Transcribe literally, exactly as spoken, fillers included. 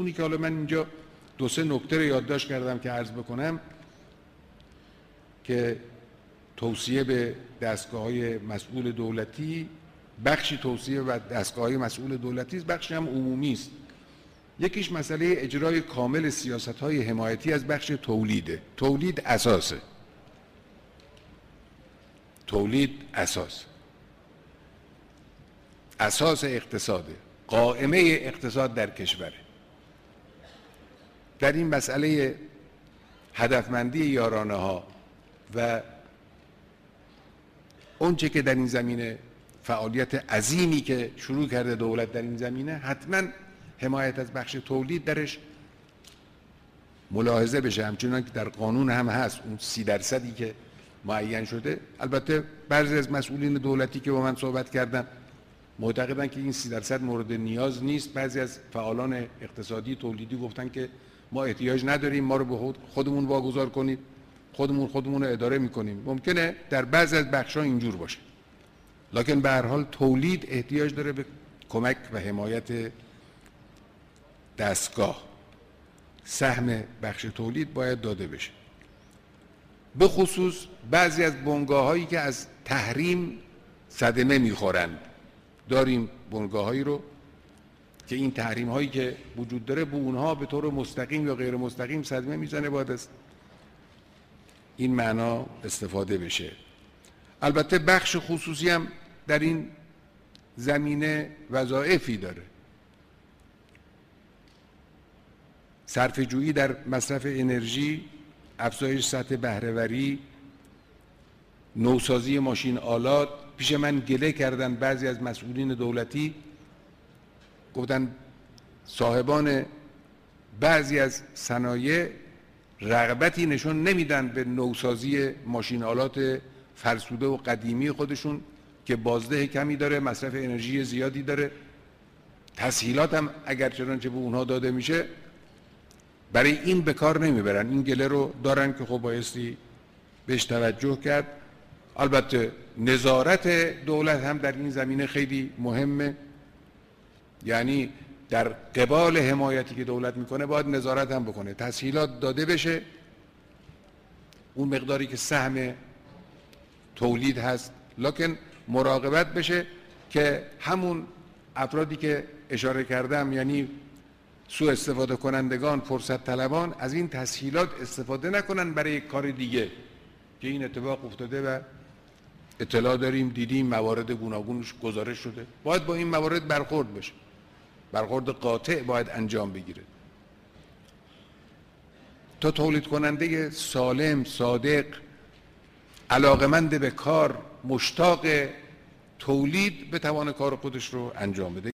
اونی که حالا من اینجا دو سه نکته رو یادداشت کردم که عرض بکنم که توصیه به دستگاه‌های مسئول دولتی، بخشی توصیه به دستگاه‌های مسئول دولتی است، بخشی هم عمومی است. یکیش مسئله اجرای کامل سیاست‌های حمایتی از بخش تولیده. تولید اساسه. تولید اساس. اساس اقتصاده. قائمه اقتصاد در کشوره. در این مسئله هدفمندی یارانه ها و اونچه که در این زمینه فعالیت عظیمی که شروع کرده دولت در این زمینه، حتما حمایت از بخش تولید درش ملاحظه بشه، همچنان که در قانون هم هست اون سی درصدی که معین شده. البته بعضی از مسئولین دولتی که با من صحبت کردن معتقدن که این سی درصد مورد نیاز نیست. بعضی از فعالان اقتصادی تولیدی گفتن که ما احتیاج نداریم، ما رو به خودمون واگذار کنید، خودمون خودمون رو اداره میکنیم. ممکنه در بعضی از بخش‌ها اینجور باشه، لکن به هر حال تولید احتیاج داره به کمک و حمایت دستگاه. سهم بخش تولید باید داده بشه، به خصوص بعضی از بنگاه‌هایی که از تحریم صدمه میخورند. داریم بنگاه‌هایی رو که این تحریم هایی که وجود داره به اونها به طور مستقیم یا غیر مستقیم صدمه میزنه، باید از این معنا استفاده بشه. البته بخش خصوصی هم در این زمینه وظایفی داره. صرفه‌جویی در مصرف انرژی، افزایش سطح بهره‌وری، نوسازی ماشین آلات. پیش من گله کردن بعضی از مسئولین دولتی، گفتن صاحبان بعضی از صنایع رغبتی نشون نمیدن به نوسازی ماشین آلات فرسوده و قدیمی خودشون که بازده کمی داره، مصرف انرژی زیادی داره. تسهیلات هم اگر چنانچه به اونها داده میشه برای این به کار نمیبرن. این گله رو دارن که خب بایستی بهش توجه کرد. البته نظارت دولت هم در این زمینه خیلی مهمه، یعنی در قبال حمایتی که دولت میکنه باید نظارت هم بکنه، تسهیلات داده بشه، اون مقداری که سهم تولید هست، لکن مراقبت بشه که همون افرادی که اشاره کردم، یعنی سوء استفاده کنندگان، فرصت طلبان، از این تسهیلات استفاده نکنن برای کار دیگه که این اتفاق افتاده و اطلاع داریم، دیدیم، موارد گوناگونش گزارش شده. باید با این موارد برخورد بشه، برخورد قاطع باید انجام بگیره تا تولید کننده سالم، صادق، علاقمند به کار، مشتاق تولید بتوانه کار خودش رو انجام بده.